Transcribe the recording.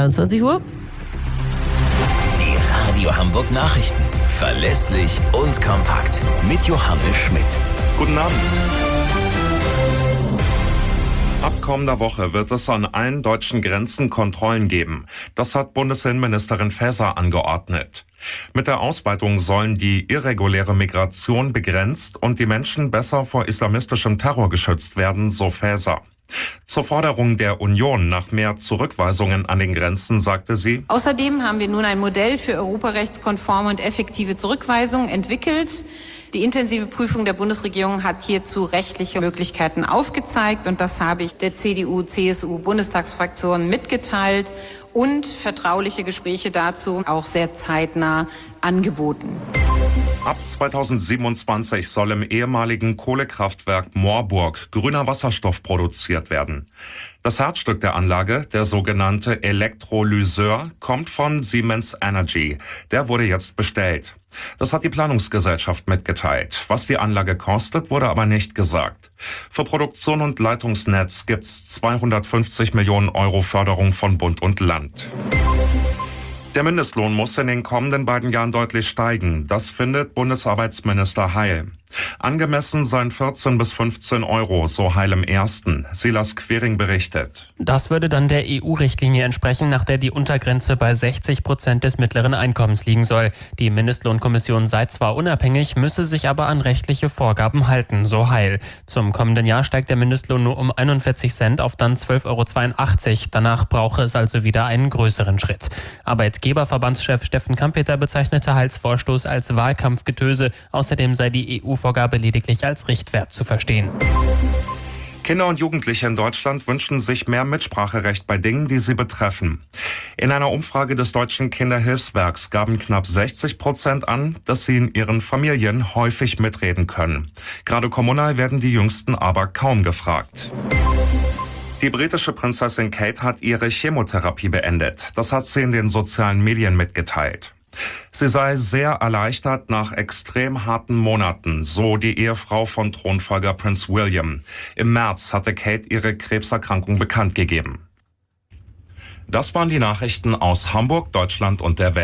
22 Uhr. Die Radio Hamburg Nachrichten. Verlässlich und kompakt. Mit Johannes Schmidt. Guten Abend. Ab kommender Woche wird es an allen deutschen Grenzen Kontrollen geben. Das hat Bundesinnenministerin Faeser angeordnet. Mit der Ausweitung sollen die irreguläre Migration begrenzt und die Menschen besser vor islamistischem Terror geschützt werden, so Faeser. Zur Forderung der Union nach mehr Zurückweisungen an den Grenzen sagte sie: Außerdem haben wir nun ein Modell für europarechtskonforme und effektive Zurückweisung entwickelt. Die intensive Prüfung der Bundesregierung hat hierzu rechtliche Möglichkeiten aufgezeigt und das habe ich der CDU-CSU-Bundestagsfraktion mitgeteilt und vertrauliche Gespräche dazu auch sehr zeitnah angeboten. Ab 2027 soll im ehemaligen Kohlekraftwerk Moorburg grüner Wasserstoff produziert werden. Das Herzstück der Anlage, der sogenannte Elektrolyseur, kommt von Siemens Energy. Der wurde jetzt bestellt. Das hat die Planungsgesellschaft mitgeteilt. Was die Anlage kostet, wurde aber nicht gesagt. Für Produktion und Leitungsnetz gibt's 250 Millionen Euro Förderung von Bund und Land. Der Mindestlohn muss in den kommenden beiden Jahren deutlich steigen. Das findet Bundesarbeitsminister Heil. Angemessen seien 14 bis 15 Euro, so Heil im Ersten. Silas Quering berichtet. Das würde dann der EU-Richtlinie entsprechen, nach der die Untergrenze bei 60% des mittleren Einkommens liegen soll. Die Mindestlohnkommission sei zwar unabhängig, müsse sich aber an rechtliche Vorgaben halten, so Heil. Zum kommenden Jahr steigt der Mindestlohn nur um 41 Cent auf dann 12,82 Euro. Danach brauche es also wieder einen größeren Schritt. Arbeitgeberverbandschef Steffen Kampeter bezeichnete Heils Vorstoß als Wahlkampfgetöse. Außerdem sei die EU-Vorgabe lediglich als Richtwert zu verstehen. Kinder und Jugendliche in Deutschland wünschen sich mehr Mitspracherecht bei Dingen, die sie betreffen. In einer Umfrage des Deutschen Kinderhilfswerks gaben knapp 60% an, dass sie in ihren Familien häufig mitreden können. Gerade kommunal werden die Jüngsten aber kaum gefragt. Die britische Prinzessin Kate hat ihre Chemotherapie beendet. Das hat sie in den sozialen Medien mitgeteilt. Sie sei sehr erleichtert nach extrem harten Monaten, so die Ehefrau von Thronfolger Prinz William. Im März hatte Kate ihre Krebserkrankung bekannt gegeben. Das waren die Nachrichten aus Hamburg, Deutschland und der Welt.